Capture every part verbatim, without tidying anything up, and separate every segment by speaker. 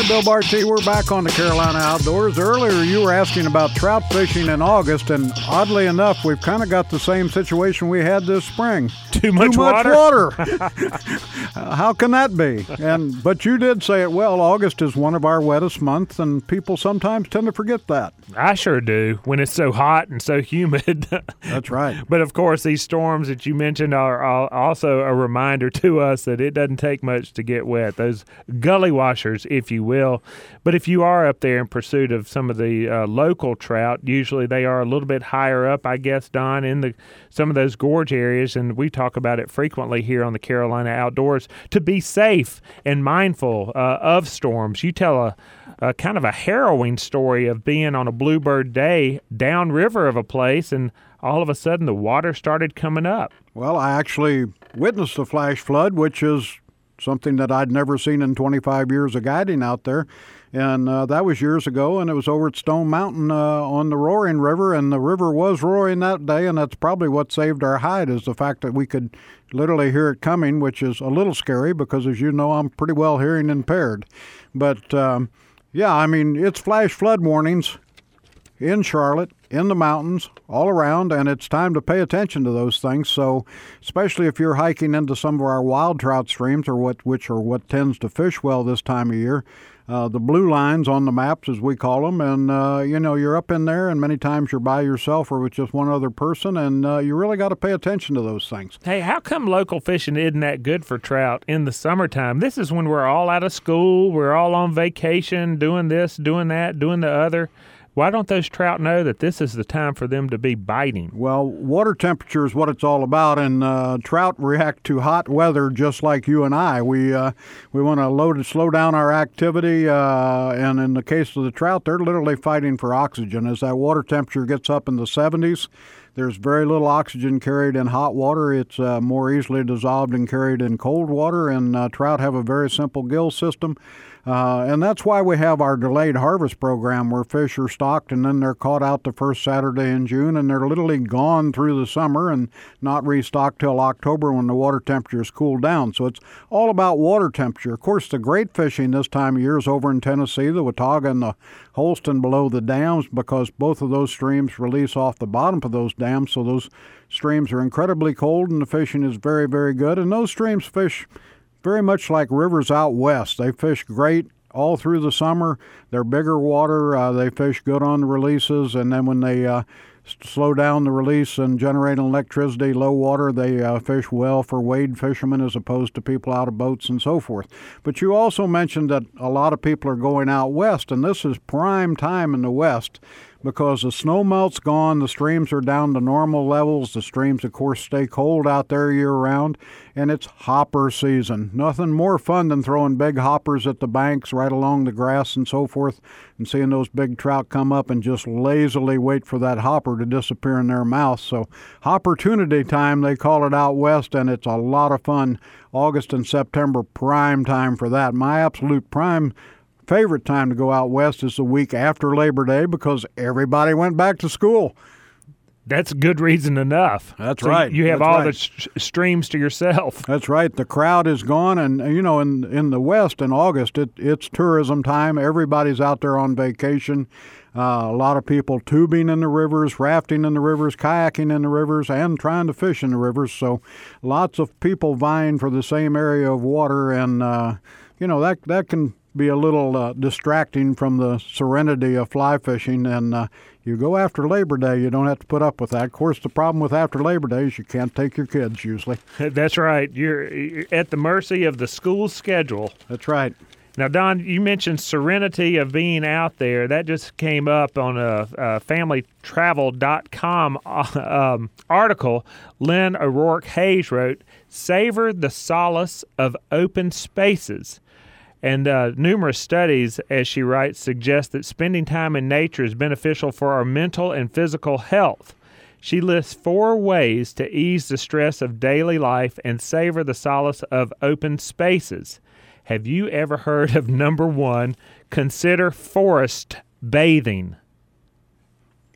Speaker 1: Bill Barty. We're back on the Carolina Outdoors. Earlier, you were asking about trout fishing in August, and oddly enough, we've kind of got the same situation we had this spring.
Speaker 2: Too much,
Speaker 1: Too much
Speaker 2: water?
Speaker 1: water. uh, how can that be? And But you did say it well. August is one of our wettest months, and people sometimes tend to forget that.
Speaker 2: I sure do, when it's so hot and so humid.
Speaker 1: That's right.
Speaker 2: But, of course, these storms that you mentioned are, are also a reminder to us that it doesn't take much to get wet. Those gully washers, if you will. But if you are up there in pursuit of some of the uh, local trout, usually they are a little bit higher up, I guess, Don, in the some of those gorge areas, and we talk about it frequently here on the Carolina Outdoors, to be safe and mindful uh, of storms. You tell a, a kind of a harrowing story of being on a bluebird day downriver of a place, and all of a sudden the water started coming up.
Speaker 1: Well, I actually witnessed a flash flood, which is something that I'd never seen in twenty-five years of guiding out there. And uh, that was years ago, and it was over at Stone Mountain uh, on the Roaring River, and the river was roaring that day, and that's probably what saved our hide, is the fact that we could literally hear it coming, which is a little scary because, as you know, I'm pretty well hearing impaired. But, um, yeah, I mean, it's flash flood warnings in Charlotte, in the mountains, all around, and it's time to pay attention to those things. So, especially if you're hiking into some of our wild trout streams, or what, which are what tends to fish well this time of year, uh, the blue lines on the maps, as we call them, and uh, you know, you're up in there, and many times you're by yourself or with just one other person, and uh, you really got to pay attention to those things.
Speaker 2: Hey, how come local fishing isn't that good for trout in the summertime? This is when we're all out of school, we're all on vacation, doing this, doing that, doing the other. Why don't those trout know that this is the time for them to be biting?
Speaker 1: Well, water temperature is what it's all about, and uh, trout react to hot weather just like you and I. We uh, we want to load slow down our activity, uh, and in the case of the trout, they're literally fighting for oxygen. As that water temperature gets up in the seventies, there's very little oxygen carried in hot water. It's uh, more easily dissolved and carried in cold water, and uh, trout have a very simple gill system. Uh, and that's why we have our delayed harvest program, where fish are stocked and then they're caught out the first Saturday in June, and they're literally gone through the summer and not restocked till October when the water temperatures cool down. So it's all about water temperature. Of course, the great fishing this time of year is over in Tennessee, the Watauga and the Holston below the dams, because both of those streams release off the bottom of those dams. So those streams are incredibly cold, and the fishing is very, very good. And those streams fish very much like rivers out west. They fish great all through the summer. They're bigger water. Uh, they fish good on the releases, and then when they uh, slow down the release and generate electricity, low water, they uh, fish well for wade fishermen as opposed to people out of boats and so forth. But you also mentioned that a lot of people are going out west, and this is prime time in the west, because the snow melt's gone, the streams are down to normal levels. The streams, of course, stay cold out there year-round, and it's hopper season. Nothing more fun than throwing big hoppers at the banks right along the grass and so forth, and seeing those big trout come up and just lazily wait for that hopper to disappear in their mouth. So Hopportunity time, they call it out west, and it's a lot of fun. August and September, prime time for that. My absolute prime favorite time to go out west is the week after Labor Day, because everybody went back to school.
Speaker 2: That's good reason enough.
Speaker 1: That's
Speaker 2: so
Speaker 1: right.
Speaker 2: You have
Speaker 1: That's
Speaker 2: all
Speaker 1: right.
Speaker 2: the sh- streams to yourself.
Speaker 1: That's right. The crowd is gone, and you know, in in the West in August, it, it's tourism time. Everybody's out there on vacation. Uh, a lot of people tubing in the rivers, rafting in the rivers, kayaking in the rivers, and trying to fish in the rivers. So, lots of people vying for the same area of water, and uh, you know, that that can be a little uh, distracting from the serenity of fly fishing. And uh, you go after Labor Day, you don't have to put up with that. Of course, the problem with after Labor Day is you can't take your kids usually.
Speaker 2: That's right. You're, you're at the mercy of the school schedule.
Speaker 1: That's right.
Speaker 2: Now, Don, you mentioned serenity of being out there. That just came up on a, a family travel dot com um, article. Lynn O'Rourke Hayes wrote, "Savor the solace of open spaces." And uh, numerous studies, as she writes, suggest that spending time in nature is beneficial for our mental and physical health. She lists four ways to ease the stress of daily life and savor the solace of open spaces. Have you ever heard of number one? Consider forest bathing.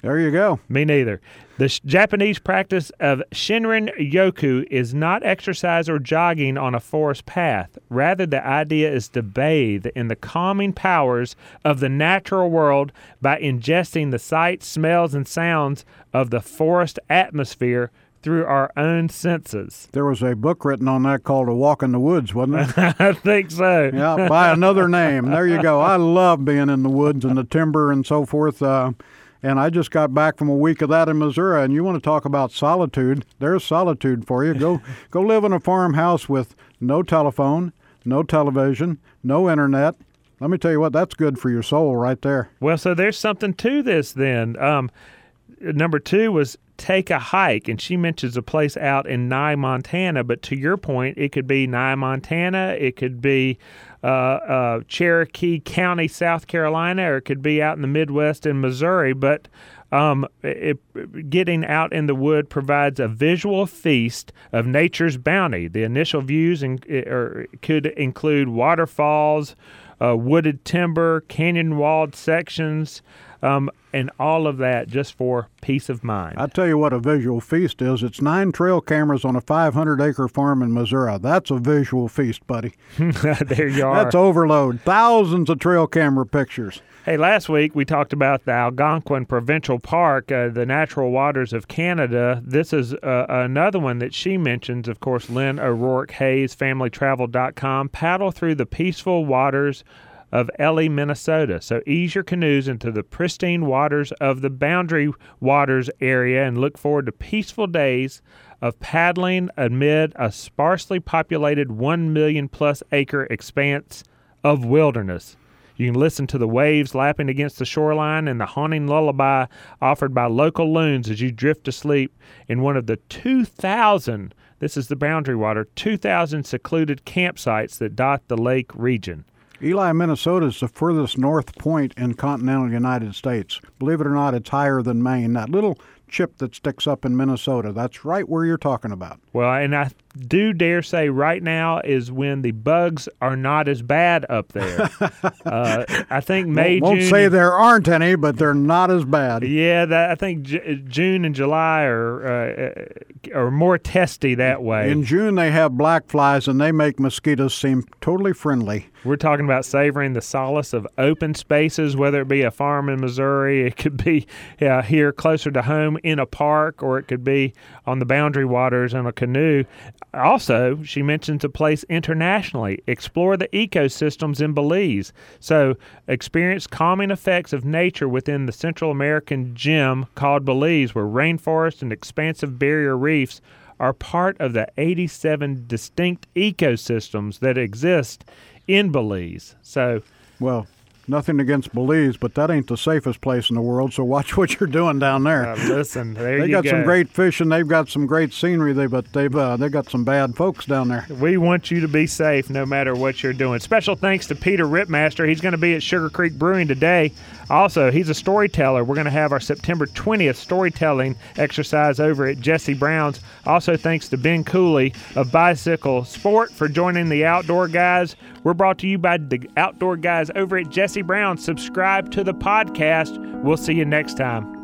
Speaker 1: There you go.
Speaker 2: Me neither. The sh- Japanese practice of Shinrin-yoku is not exercise or jogging on a forest path. Rather, the idea is to bathe in the calming powers of the natural world by ingesting the sights, smells, and sounds of the forest atmosphere through our own senses.
Speaker 1: There was a book written on that called A Walk in the Woods, wasn't there?
Speaker 2: I think so.
Speaker 1: Yeah, by another name. There you go. I love being in the woods and the timber and so forth. Uh, and I just got back from a week of that in Missouri. And you want to talk about solitude? There's solitude for you. Go, go live in a farmhouse with no telephone, no television, no internet. Let me tell you what, that's good for your soul right there.
Speaker 2: Well, so there's something to this then. Um, number two was take a hike, and she mentions a place out in Nye, Montana, but to your point, it could be Nye, Montana, it could be uh, uh, Cherokee County, South Carolina, or it could be out in the Midwest in Missouri, but um, it, getting out in the wood provides a visual feast of nature's bounty. The initial views in, or could include waterfalls, uh, wooded timber, canyon-walled sections, um, and all of that just for peace of mind.
Speaker 1: I tell you what a visual feast is. It's nine trail cameras on a five hundred acre farm in Missouri. That's a visual feast, buddy.
Speaker 2: There you are.
Speaker 1: That's overload. Thousands of trail camera pictures.
Speaker 2: Hey, last week we talked about the Algonquin Provincial Park, uh, the natural waters of Canada. This is uh, another one that she mentions, of course, Lynn O'Rourke Hayes, family travel dot com. Paddle through the peaceful waters of Elie, Minnesota. So ease your canoes into the pristine waters of the Boundary Waters area and look forward to peaceful days of paddling amid a sparsely populated one million plus acre expanse of wilderness. You can listen to the waves lapping against the shoreline and the haunting lullaby offered by local loons as you drift to sleep in one of the two thousand, this is the Boundary Water, two thousand secluded campsites that dot the lake region.
Speaker 1: Ely, Minnesota is the furthest north point in continental United States. Believe it or not, it's higher than Maine. That little chip that sticks up in Minnesota, that's right where you're talking about.
Speaker 2: Well, and I do dare say right now is when the bugs are not as bad up there. uh, I think May,
Speaker 1: won't, won't
Speaker 2: June...
Speaker 1: say there aren't any, but they're not as bad.
Speaker 2: Yeah, that, I think J- June and July are, uh, are more testy that way.
Speaker 1: In June, they have black flies, and they make mosquitoes seem totally friendly.
Speaker 2: We're talking about savoring the solace of open spaces, whether it be a farm in Missouri, it could be uh, here closer to home in a park, or it could be on the Boundary Waters in a canoe. Also, she mentions a place internationally. Explore the ecosystems in Belize. So experience calming effects of nature within the Central American gem called Belize, where rainforests and expansive barrier reefs are part of the eighty-seven distinct ecosystems that exist in Belize. So,
Speaker 1: well, nothing against Belize, but that ain't the safest place in the world, so watch what you're doing down there.
Speaker 2: Uh, listen, there
Speaker 1: they
Speaker 2: you
Speaker 1: got
Speaker 2: go.
Speaker 1: some great fish, and they've got some great scenery, they, but they've uh, they got some bad folks down there.
Speaker 2: We want you to be safe no matter what you're doing. Special thanks to Peter Ripmaster. He's going to be at Sugar Creek Brewing today. Also, he's a storyteller. We're going to have our September twentieth storytelling exercise over at Jesse Brown's. Also, thanks to Ben Cooley of Bicycle Sport for joining the Outdoor Guys. We're brought to you by the Outdoor Guys over at Jesse Brown. Subscribe to the podcast. We'll see you next time.